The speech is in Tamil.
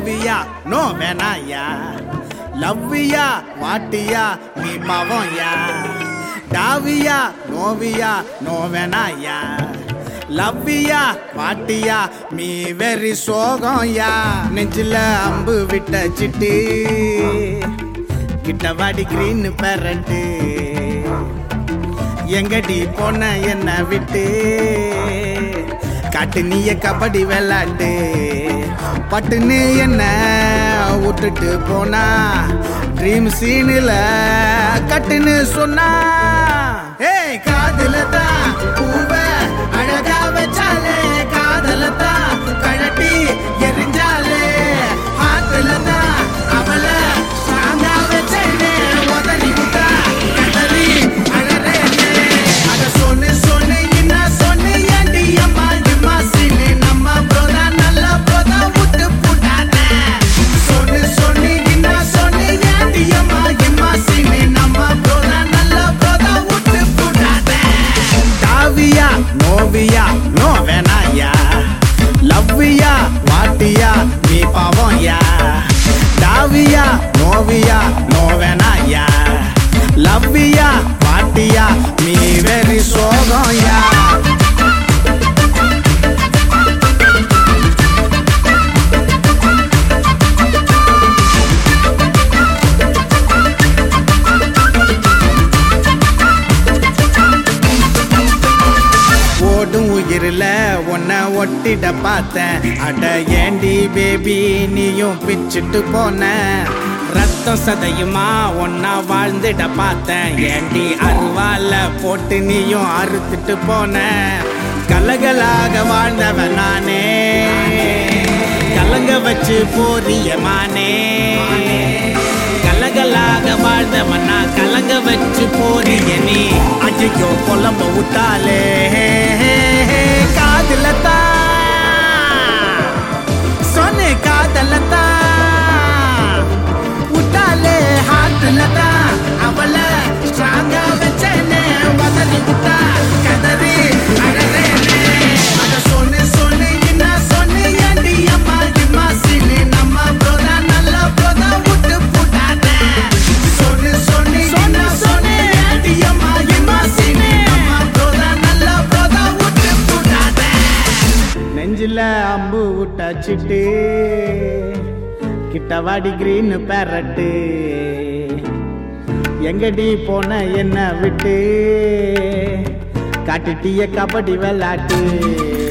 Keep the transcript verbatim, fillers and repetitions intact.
ஓவியா நோ வேணாயா, லவ்வியா வாட்டியா நீ பாவம்யா, டாவியா நோவியா நோ வேணாயா, லவ்வியா வாட்டியா மீ வெறி சோகம்யா. நெஞ்சில அம்பு விட்ட சிட்டு கிட்ட வாடி கிரீன் பெரட்டு, எங்கடி போன என்ன விட்டு காட்டு நீய கபடி விளாட்டு, பட்டுன்னு என்ன விட்டுட்டு போனா ட்ரீம் சீனில் கட்டுன்னு சொன்னா. ஏய் காதுல தான் பூவ அழகா வச்சாலே, காதல தான் கழட்டி எரிஞ்சாலே, ஹாத்துல தான் அவள ஸ்ட்ராங்கா வச்சேனே, உதறி விட்டா கதறி அழறேனே. அத சொன்னு சொன்னு என்ன சொன்னு ஏண்டி அம்மா இம்மா சீனு, நம்ம ப்ரோதா நல்ல ப்ரோதா விட்டு போட்டாத. சொன்னு சொன்னு என்ன சொன்னு ஏண்டி அம்மா இம்மா சீனு, நம்ம ப்ரோதா நல்ல ப்ரோதா விட்டு போட்டாத. டாவியா நோவியா நோ வேணாயா, லவ்வியா வாட்டியா நீ பாவம்யா, டாவியா நோவியா நோ வேணாயா, லவ்வியா வாட்டியா நீ வெறி சோகம்யா. ஓடும் உயிரில உன்னை ஒட்டிட பார்த்தேன், அட ஏண்டி பேபி நீயும் பிச்சுட்டு போன, ரத்தம் சதையுமா ஒன்னா வாழ்ந்துட பார்த்தேன், ஏண்டி அருவால போட்டு நீயும் அறுத்துட்டு போன. கலகலாக வாழ்ந்தவன் நானே, கலங்க வச்சு போறியமானே, கலகலாக வாழ்ந்தவன் நான் கலங்க வச்சு போறிய நீ. அஜிக்கோ கொலம்ப விட்டாலே காதல தான் சொன்ன, காதல தான் விட்டாலே ஹார்ட்ல தான் அவள ஸ்ட்ராங்கா வச்சேனே, வதறி விட்டா கதறி அழறேனே. அத சொன்னு சொன்னு என்ன சொன்னு ஏண்டி அம்மா இம்மா சீனு, நம்ம ப்ரோதா நல்ல ப்ரோதா விட்டு போட்டாத. சொன்னு சொன்னு என்ன சொன்னு ஏண்டி அம்மா இம்மா சீனு, நம்ம ப்ரோதா நல்ல ப்ரோதா விட்டு போட்டாத. நெஞ்சில அம்பு விட்ட சிட்டு கிட்ட வாடி கிரீன் பேரட்டு, எங்கடி போன என்ன விட்டு காட்டுட்டிய கபடி விளாட்டு.